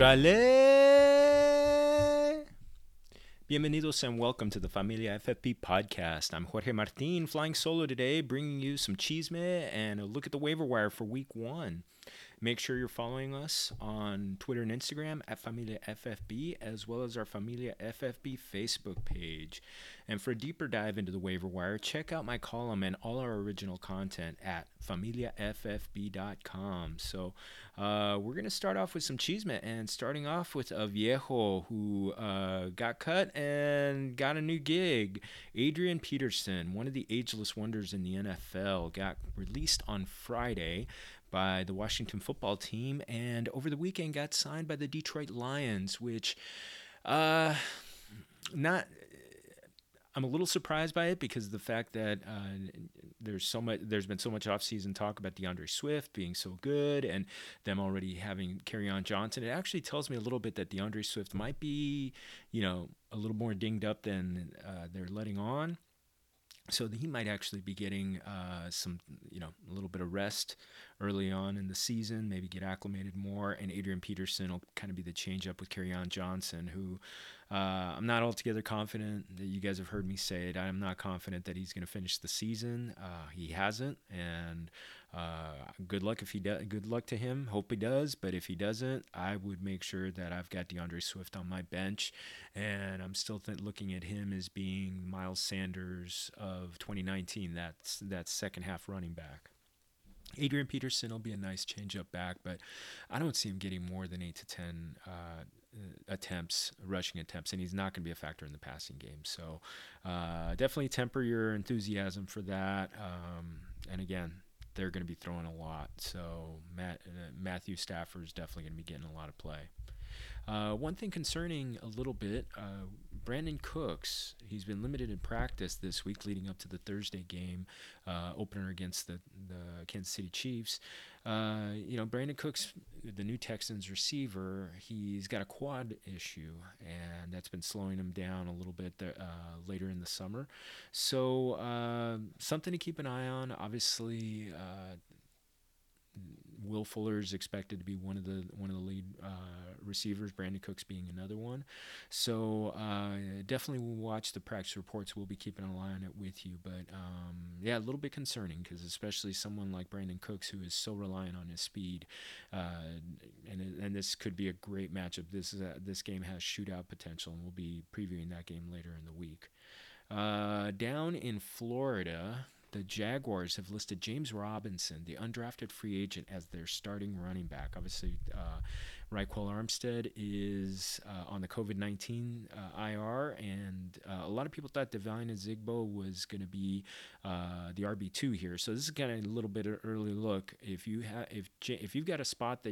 Órale! Bienvenidos and welcome to the Familia FFP podcast. I'm Jorge Martin, flying solo today, bringing you some chisme and a look at the waiver wire for week one. Make sure you're following us on Twitter and Instagram at Familia FFB, as well as our Familia FFB Facebook page. And for a deeper dive into the waiver wire, check out my column and all our original content at familiaffb.com. So we're going to start off with some chisme, and starting off with a viejo who got cut and got a new gig. Adrian Peterson, one of the ageless wonders in the NFL, got released on Friday by the Washington football team, and over the weekend got signed by the Detroit Lions, which not I'm a little surprised by it because of the fact that there's been so much offseason talk about DeAndre Swift being so good and them already having Kerryon Johnson. It actually tells me a little bit that DeAndre Swift might be, a little more dinged up than they're letting on. So he might actually be getting a little bit of rest early on in the season, maybe get acclimated more. And Adrian Peterson will kind of be the change up with Kerryon Johnson, who I'm not altogether confident that you guys have heard me say it. I'm not confident that he's going to finish the season. He hasn't, and good luck if he does. Good luck to him. Hope he does. But if he doesn't, I would make sure that I've got DeAndre Swift on my bench, and I'm still looking at him as being Miles Sanders of 2019. That's second half running back. Adrian Peterson will be a nice change-up back, but I don't see him getting more than 8 to 10 rushing attempts, and he's not going to be a factor in the passing game. So definitely temper your enthusiasm for that. And again, they're going to be throwing a lot. So Matthew Stafford's definitely going to be getting a lot of play. One thing concerning a little bit, Brandin Cooks, he's been limited in practice this week leading up to the Thursday game opener against the Kansas City Chiefs. Brandin Cooks, the new Texans receiver, he's got a quad issue, and that's been slowing him down a little bit later in the summer. So something to keep an eye on. Obviously, Will Fuller is expected to be one of the lead receivers, Brandin Cooks being another one. So definitely we'll watch the practice reports. We'll be keeping an eye on it with you. But a little bit concerning because especially someone like Brandin Cooks, who is so reliant on his speed, and this could be a great matchup. This game has shootout potential, and we'll be previewing that game later in the week. Down in Florida, the Jaguars have listed James Robinson, the undrafted free agent, as their starting running back. Obviously, Raquel Armstead is on the COVID-19 IR, and a lot of people thought Devine Ozigbo was going to be the RB2 here. So this is kind of a little bit of early look. If you've got a spot that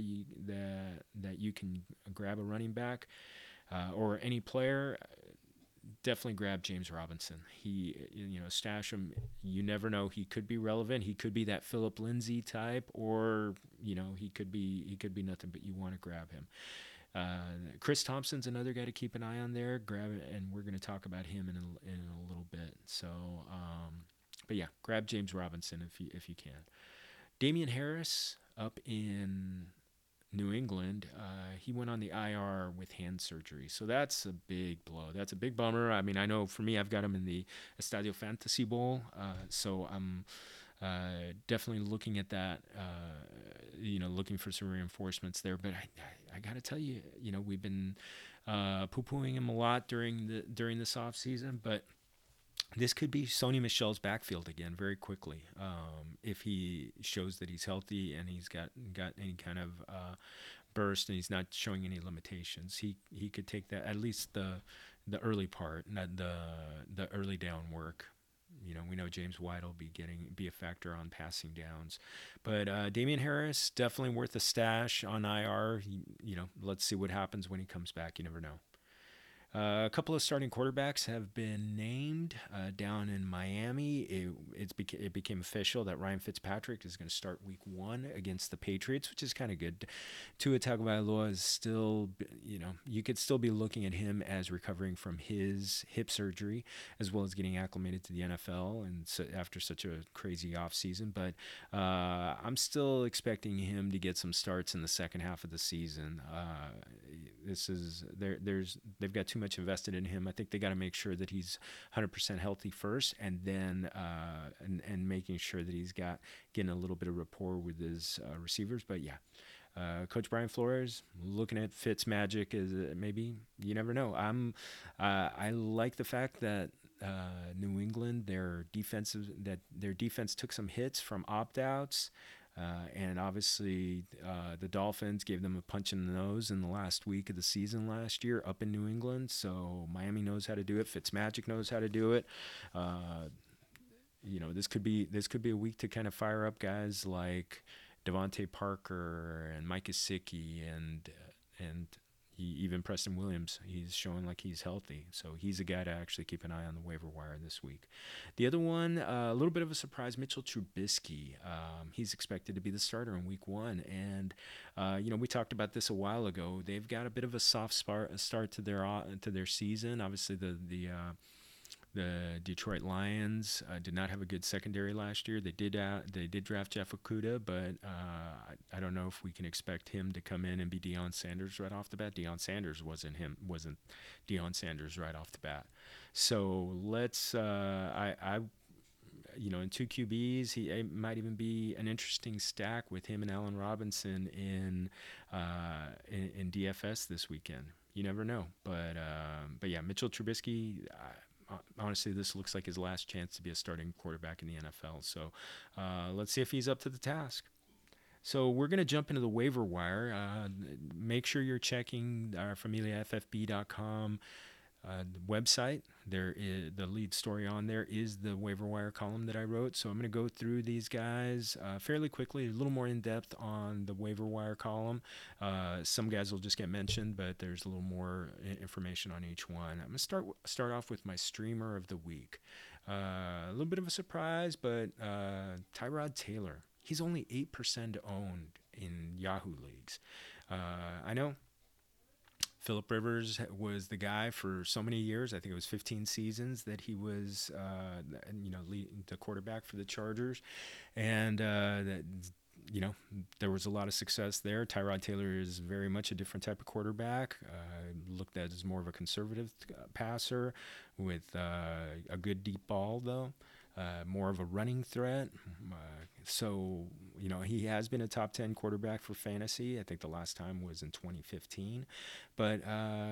you can grab a running back or any player, definitely grab James Robinson. He, stash him. You never know. He could be relevant. He could be that Philip Lindsay type, or he could be nothing. But you want to grab him. Chris Thompson's another guy to keep an eye on there. Grab it, and we're going to talk about him in a little bit. So, grab James Robinson if you can. Damian Harris up in New England, he went on the IR with hand surgery. So that's a big blow. That's a big bummer. I mean, I know for me, I've got him in the Estadio Fantasy Bowl. So I'm definitely looking at that, looking for some reinforcements there. But I got to tell you, we've been poo-pooing him a lot during this offseason, but this could be Sony Michel's backfield again very quickly if he shows that he's healthy and he's got any kind of burst and he's not showing any limitations. He could take that, at least the early part, not the early down work. We know James White will be a factor on passing downs, but Damian Harris definitely worth a stash on IR. Let's see what happens when he comes back. You never know. A couple of starting quarterbacks have been named down in Miami. It became official that Ryan Fitzpatrick is going to start Week 1 against the Patriots, which is kind of good. Tua Tagovailoa is still, you could still be looking at him as recovering from his hip surgery, as well as getting acclimated to the NFL, and so after such a crazy offseason. But I'm still expecting him to get some starts in the second half of the season. They've got too much invested in him. I think they got to make sure that he's 100% healthy first, and then and making sure that he's getting a little bit of rapport with his receivers. But yeah, Coach Brian Flores looking at Fitz magic is maybe, you never know. I like the fact that New England, their defense took some hits from opt-outs. And obviously, the Dolphins gave them a punch in the nose in the last week of the season last year up in New England. So Miami knows how to do it. Fitzmagic knows how to do it. This could be a week to kind of fire up guys like Devontae Parker and Mike Gesicki and even Preston Williams. He's showing like he's healthy, so he's a guy to actually keep an eye on the waiver wire this week. The other one, a little bit of a surprise, Mitchell Trubisky. He's expected to be the starter in Week 1, and we talked about this a while ago. They've got a bit of a soft start to their season. Obviously, the Detroit Lions did not have a good secondary last year. They did draft Jeff Okudah, but I don't know if we can expect him to come in and be Deion Sanders right off the bat. Deion Sanders wasn't Deion Sanders right off the bat. So let's in 2 QBs, he might even be an interesting stack with him and Allen Robinson in DFS this weekend. You never know, but yeah, Mitchell Trubisky. Honestly, this looks like his last chance to be a starting quarterback in the NFL. So let's see if he's up to the task. So we're going to jump into the waiver wire. Make sure you're checking our FamiliaFFB.com website. There is the lead story on there is the waiver wire column that I wrote. So I'm going to go through these guys fairly quickly, a little more in depth on the waiver wire column. Some guys will just get mentioned, but there's a little more information on each one. I'm going to start off with my streamer of the week. A little bit of a surprise, but Tyrod Taylor. He's only 8% owned in Yahoo leagues. I know Phillip Rivers was the guy for so many years. I think it was 15 seasons that he was, the quarterback for the Chargers, and there was a lot of success there. Tyrod Taylor is very much a different type of quarterback. Looked at as more of a conservative passer with a good deep ball, though. More of a running threat. So he has been a top 10 quarterback for fantasy. I think the last time was in 2015. But,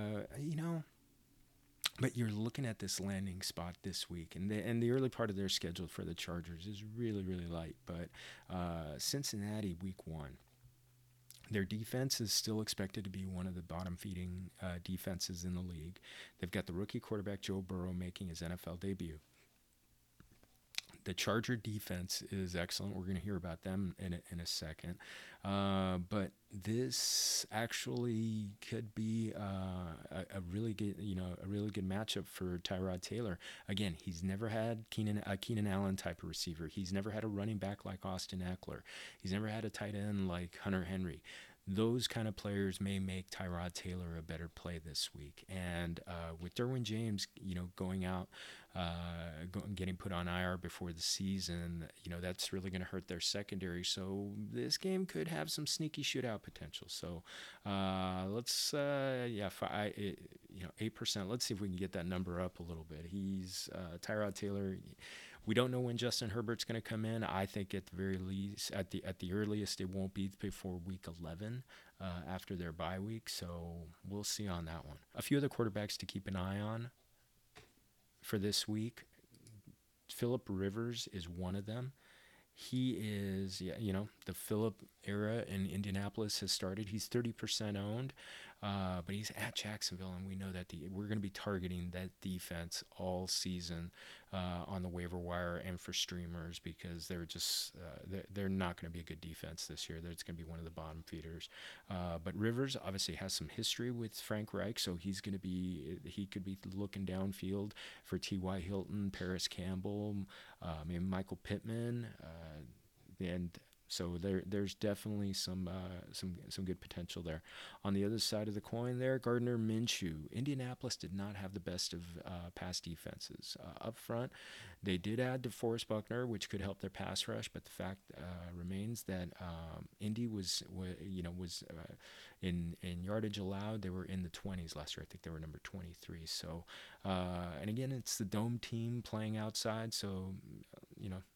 but you're looking at this landing spot this week, and the early part of their schedule for the Chargers is really, really light. But Cincinnati, Week 1. Their defense is still expected to be one of the bottom-feeding defenses in the league. They've got the rookie quarterback Joe Burrow making his NFL debut. The Charger defense is excellent. We're going to hear about them in a second. But this actually could be a really good matchup for Tyrod Taylor. Again, he's never had a Keenan Allen type of receiver. He's never had a running back like Austin Eckler. He's never had a tight end like Hunter Henry. Those kind of players may make Tyrod Taylor a better play this week. And with Derwin James, going out, getting put on IR before the season, that's really going to hurt their secondary. So this game could have some sneaky shootout potential. So let's, 8%. Let's see if we can get that number up a little bit. He's Tyrod Taylor. We don't know when Justin Herbert's going to come in. I think at the very least, at the earliest, it won't be before week 11 after their bye week. So we'll see on that one. A few other quarterbacks to keep an eye on for this week. Phillip Rivers is one of them. He is, the Phillip era in Indianapolis has started. He's 30% owned. But he's at Jacksonville, and we know that we're going to be targeting that defense all season on the waiver wire and for streamers because they're just they're not going to be a good defense this year. It's going to be one of the bottom feeders. But Rivers obviously has some history with Frank Reich, so he could be looking downfield for T.Y. Hilton, Paris Campbell, maybe Michael Pittman, and so there's definitely some good potential there. On the other side of the coin, there, Gardner Minshew. Indianapolis did not have the best of pass defenses up front. They did add DeForest Buckner, which could help their pass rush, but the fact remains that Indy was in yardage allowed. They were in the 20s last year. I think they were number 23. So, and again, it's the dome team playing outside, so you know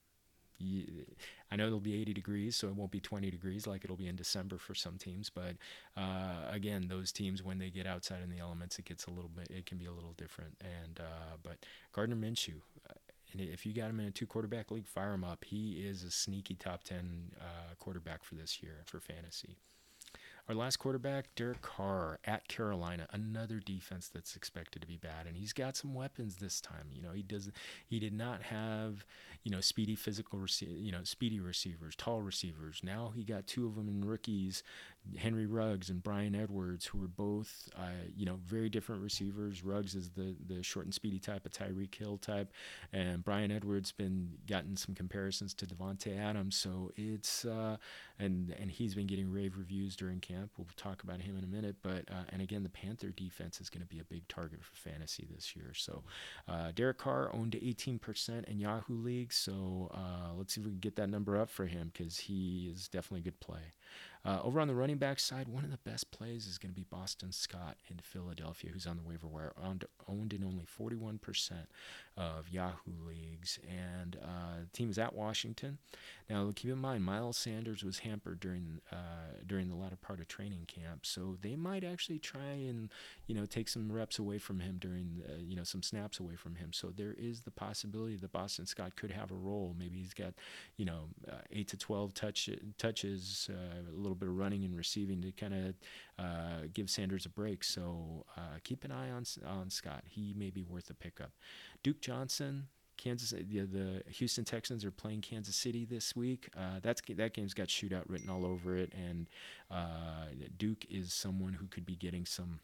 I know it'll be 80 degrees, so it won't be 20 degrees like it'll be in December for some teams. But again, those teams, when they get outside in the elements, it can be a little different. And but Gardner Minshew, and if you got him in a 2-quarterback league, fire him up. He is a sneaky top 10 quarterback for this year for fantasy. Our last quarterback, Derek Carr at Carolina, another defense that's expected to be bad, and he's got some weapons this time. He did not have, speedy speedy receivers, tall receivers. Now he got two of them in rookies, Henry Ruggs and Brian Edwards, who were both, very different receivers. Ruggs is the short and speedy type, a Tyreek Hill type, and Brian Edwards gotten some comparisons to Devontae Adams. So it's and he's been getting rave reviews during camp. We'll talk about him in a minute, but and again, the Panther defense is going to be a big target for fantasy this year. So Derek Carr owned 18% in Yahoo leagues, so let's see if we can get that number up for him because he is definitely a good play. Over on the running back side, one of the best plays is going to be Boston Scott in Philadelphia, who's on the waiver wire, owned in only 41% of Yahoo leagues. And the team is at Washington. Now, keep in mind, Miles Sanders was hampered during the latter part of training camp, so they might actually try and take some reps away from him during some snaps away from him. So there is the possibility that Boston Scott could have a role. Maybe he's got 8 to 12 touches, a little bit of running and receiving to kind of give Sanders a break. So keep an eye on Scott. He may be worth a pickup. Duke Johnson, Kansas. The Houston Texans are playing Kansas City this week. That game's got shootout written all over it, and Duke is someone who could be getting some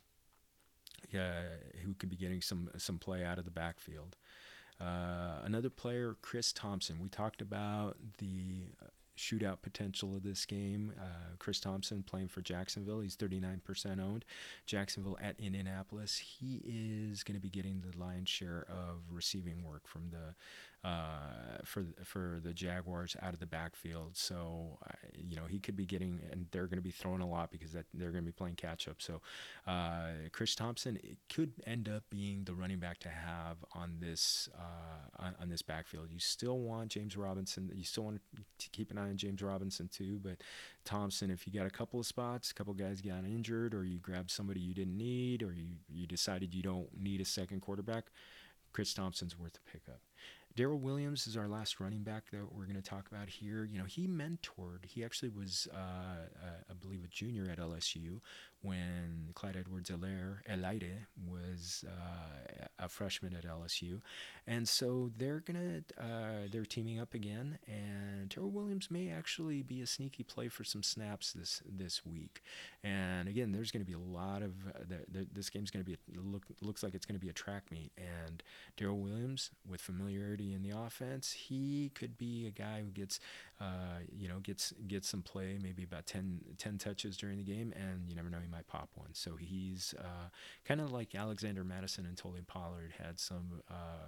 play out of the backfield. Another player, Chris Thompson. We talked about the shootout potential of this game. Chris Thompson playing for Jacksonville. He's 39% owned. Jacksonville at Indianapolis. He is going to be getting the lion's share of receiving work from the for the Jaguars out of the backfield. So he could be getting, and they're going to be throwing a lot because they're going to be playing catch up. So Chris Thompson, it could end up being the running back to have on this backfield. You still want James Robinson. You still want to keep an eye on James Robinson too, but Thompson, if you got a couple of spots, a couple guys got injured, or you grabbed somebody you didn't need, or you decided you don't need a second quarterback, Chris Thompson's worth a pickup. Darrell Williams is our last running back that we're going to talk about here. He actually was, I believe, a junior at LSU when Clyde Edwards-Helaire was a freshman at LSU. And so they're teaming up again, and Darrell Williams may actually be a sneaky play for some snaps this week. And again, there's going to be a lot of this game's going to be looks like it's going to be a track meet, and Darrell Williams, with familiarity in the offense, he could be a guy who gets some play, maybe about 10 touches during the game, and you never know, he might pop one. So he's kind of like Alexander Madison and Tony Pollard had some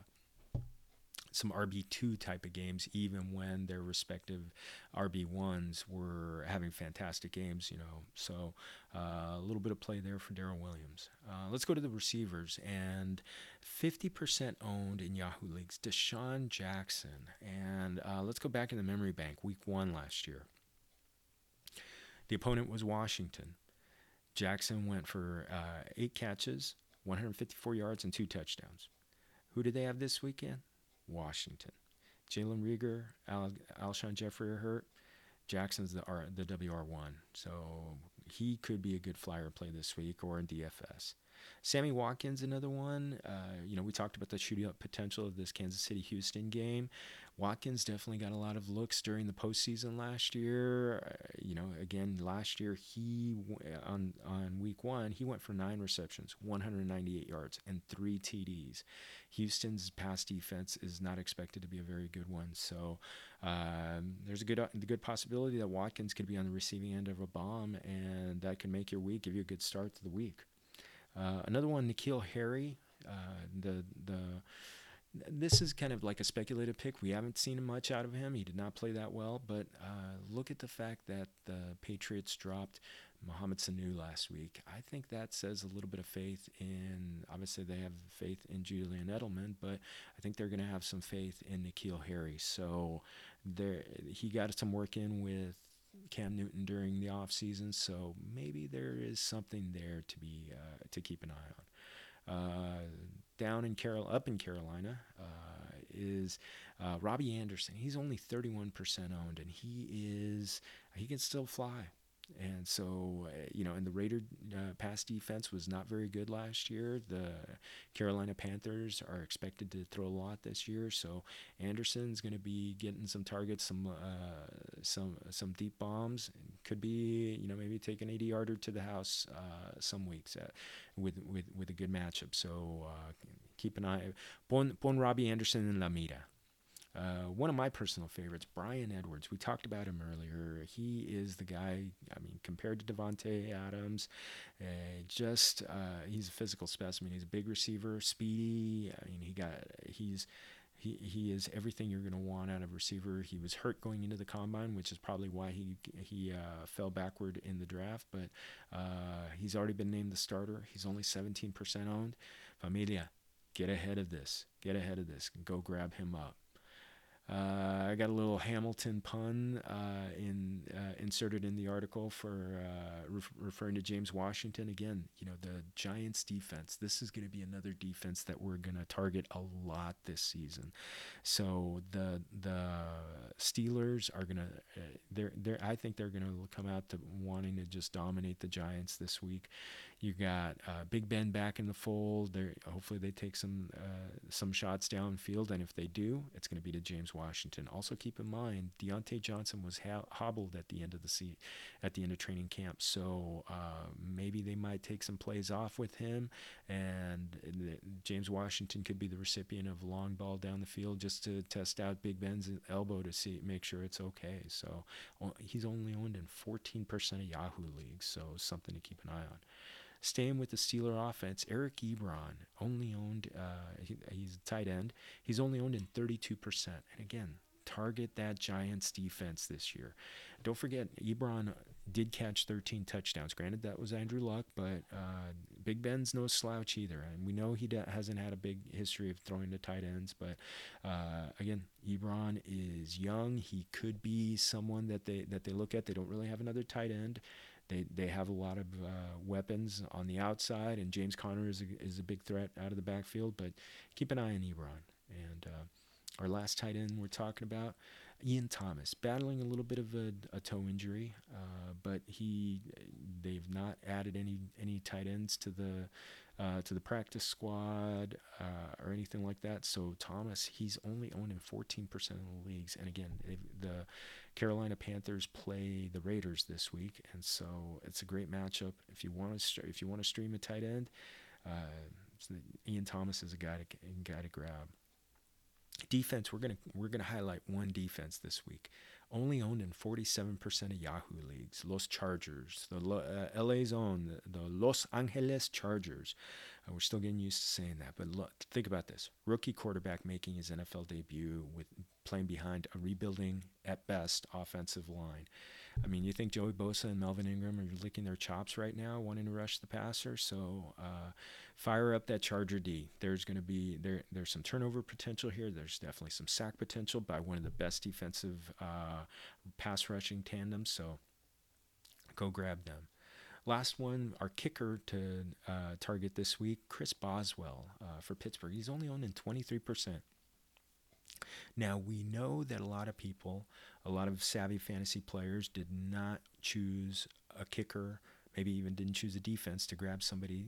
RB2 type of games, even when their respective RB1s were having fantastic games, So a little bit of play there for Darrell Williams. Let's go to the receivers, and 50% owned in Yahoo leagues, Deshaun Jackson. And let's go back in the memory bank, week 1 last year. The opponent was Washington. Jackson went for 8 catches, 154 yards, and 2 touchdowns. Who did they have this weekend? Washington. Jalen Reagor, Alshon Jeffrey are hurt. Jackson's the WR1. So he could be a good flyer play this week or in DFS. Sammy Watkins, another one. We talked about the shootout potential of this Kansas City Houston game. Watkins definitely got a lot of looks during the postseason last year. Again, last year on week one he went for 9 receptions, 198 yards, and 3 TDs. Houston's pass defense is not expected to be a very good one, so there's a good possibility that Watkins could be on the receiving end of a bomb, and that can make your week, give you a good start to the week. Another one, N'Keal Harry. This is kind of like a speculative pick. We haven't seen much out of him. He did not play that well, but look at the fact that the Patriots dropped Mohamed Sanu last week. I think that says a little bit of faith in, obviously they have faith in Julian Edelman, but I think they're going to have some faith in N'Keal Harry. So he got some work in with Cam Newton during the offseason, so maybe there is something there to keep an eye on. Up in Carolina is Robbie Anderson. He's only 31% owned, and he can still fly. And so, and the Raider pass defense was not very good last year. The Carolina Panthers are expected to throw a lot this year, so Anderson's going to be getting some targets, some deep bombs. Could be, maybe take an 80-yarder to the house some weeks with a good matchup. So keep an eye. Pon Robbie Anderson in La Mira. One of my personal favorites, Bryan Edwards. We talked about him earlier. He is the guy, compared to Davante Adams, he's a physical specimen. He's a big receiver, speedy. He is everything you're going to want out of a receiver. He was hurt going into the combine, which is probably why he fell backward in the draft, but he's already been named the starter. He's only 17% owned. Familia, get ahead of this. And go grab him up. I got a little Hamilton pun inserted in the article for referring to James Washington. Again, the Giants defense. This is going to be another defense that we're going to target a lot this season. So the Steelers are going to I think they're going to come out to wanting to just dominate the Giants this week. You got Big Ben back in the fold. Hopefully they take some shots downfield, and if they do, it's going to be to James Washington. Also keep in mind, Deontay Johnson was hobbled at the end of training camp, so maybe they might take some plays off with him, and James Washington could be the recipient of a long ball down the field just to test out Big Ben's elbow to make sure it's okay. So he's only owned in 14% of Yahoo leagues, so something to keep an eye on. Staying with the Steeler offense, Eric Ebron, only owned, he's a tight end. He's only owned in 32%. And again, target that Giants defense this year. Don't forget, Ebron did catch 13 touchdowns. Granted, that was Andrew Luck, but Big Ben's no slouch either. And we know he hasn't had a big history of throwing to tight ends, but again, Ebron is young. He could be someone that they look at. They don't really have another tight end. They have a lot of weapons on the outside, and James Conner is a big threat out of the backfield, but keep an eye on Ebron. And our last tight end we're talking about, Ian Thomas, battling a little bit of a toe injury, but they've not added any tight ends to the practice squad or anything like that. So Thomas, he's only owned in 14% of the leagues. And again, the Carolina Panthers play the Raiders this week, and so it's a great matchup. If you want to stream a tight end, Ian Thomas is a guy to grab. Defense, we're gonna highlight one defense this week. Only owned in 47% of Yahoo leagues. Los Chargers, the LA's own, the Los Angeles Chargers. We're still getting used to saying that, but look, think about this: rookie quarterback making his NFL debut with playing behind a rebuilding at best offensive line. I mean, you think Joey Bosa and Melvin Ingram are licking their chops right now, wanting to rush the passer? So fire up that Charger D. There's going to be there's some turnover potential here. There's definitely some sack potential by one of the best defensive pass rushing tandems. So go grab them. Last one, our kicker to target this week, Chris Boswell for Pittsburgh. He's only owned in 23%. Now, we know that a lot of savvy fantasy players did not choose a kicker, maybe even didn't choose a defense to grab somebody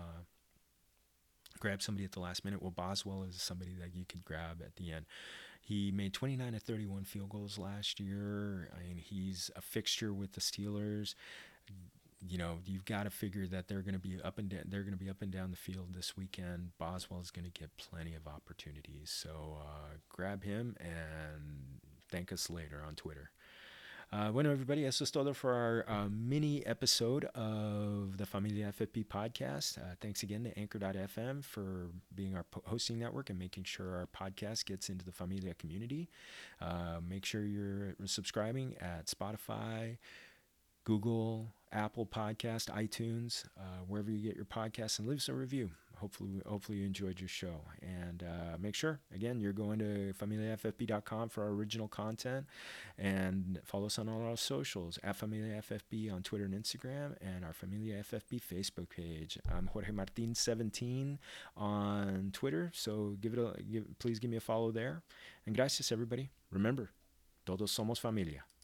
at the last minute. Well, Boswell is somebody that you could grab at the end. He made 29 of 31 field goals last year. I mean, he's a fixture with the Steelers. You know, you've got to figure that they're going to be up and down. They're going to be up and down the field this weekend. Boswell is going to get plenty of opportunities. So grab him and thank us later on Twitter. Bueno, everybody, eso es todo for our mini episode of the Familia FFP podcast. Thanks again to Anchor.fm for being our hosting network and making sure our podcast gets into the Familia community. Make sure you're subscribing at Spotify, Google, Apple Podcast, iTunes, wherever you get your podcasts, and leave us a review. Hopefully you enjoyed your show. And make sure, again, you're going to familiaffb.com for our original content, and follow us on all our socials, at FamiliaFFB on Twitter and Instagram, and our Familia FFB Facebook page. I'm Jorge Martin17 on Twitter, so please give me a follow there. And gracias, everybody. Remember, todos somos familia.